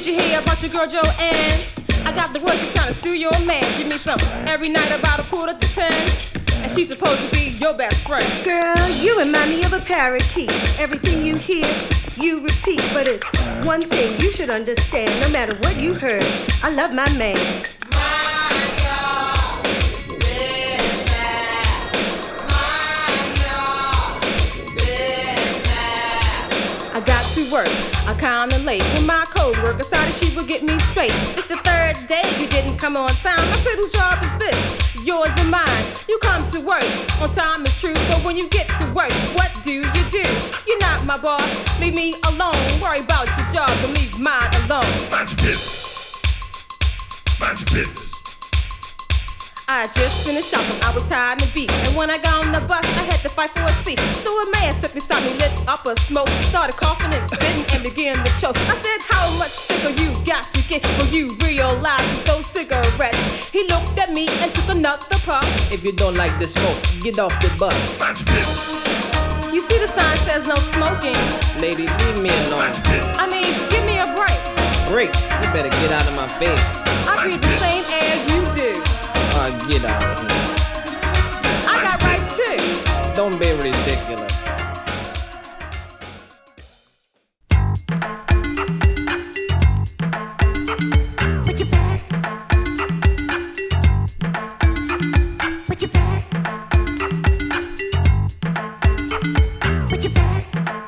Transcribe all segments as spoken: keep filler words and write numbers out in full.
you hear about your girl Joanne? I got the word she's trying to sue your man. She meets him every night about a quarter to ten. And she's supposed to be your best friend. Girl, you remind me of a parakeet. Everything you hear, you repeat. But it's one thing you should understand. No matter what you heard, I love my man. I got to work, I'm kinda late. When my co-worker decided she would get me straight. It's the third day you didn't come on time. I said, whose job is this? Yours and mine. You come to work, on time is true. But when you get to work, what do you do? You're not my boss, leave me alone. Worry about your job, but leave mine alone. Mind your business. Mind your business. I just finished shopping, I was tired and beat. And when I got on the bus, I had to fight for a seat. So a man sat beside me, lit up a smoke, started coughing and spitting and began to choke. I said, how much sicker you got to get when you realize it's those cigarettes? He looked at me and took another puff. If you don't like the smoke, get off the bus. Mind your business. You see the sign says no smoking. Lady, leave me alone. I mean, give me a break. Break? You better get out of my face. I breathe the same air you do. Uh, get out of here. I got rights too. Don't be ridiculous. Put your back. Put your back. Put your back.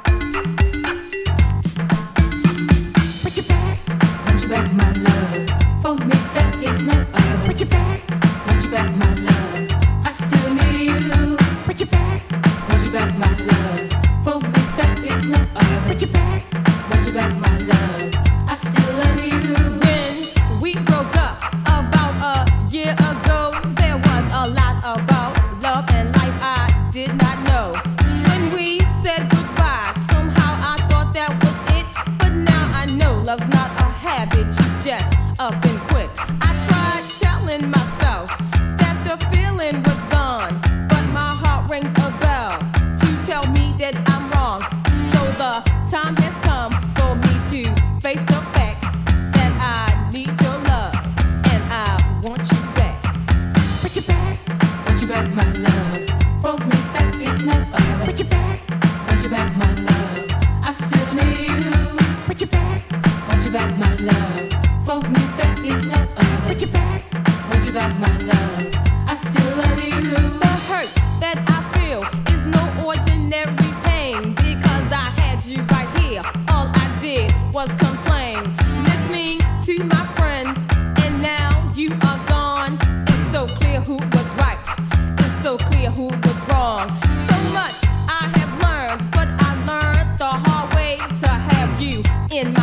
Put your back. Want you back, my love. For me, that is no other. Put your back. Want you back, my love. I still need you. Put your back. Want you back, my love. For me, that is no other. Put your back. Want you back, my love. I still love you. When we broke up about a year ago, there was a lot about love and life I did not know. When we said goodbye, somehow I thought that was it. But now I know love's not a habit, you just up and quit. I tried telling myself that the feeling was gone, but my heart rings a bell to tell me that I'm wrong. So the time has come for me to face the fact that I need your love and I want you back. Put your back. Want you back, my love. For me, that is no other. Put your back. Want you back, my love. I still need you. Put your back. Want you back, my love. For me, that is no other. Put your back. Want you back, my love. I still love you. The hurt that I feel is no ordinary pain because I had you right here. All I did was complain, listening to my friends, and now you are gone. It's so clear who was right. It's so clear who was wrong. So much I have learned, but I learned the hard way to have you in my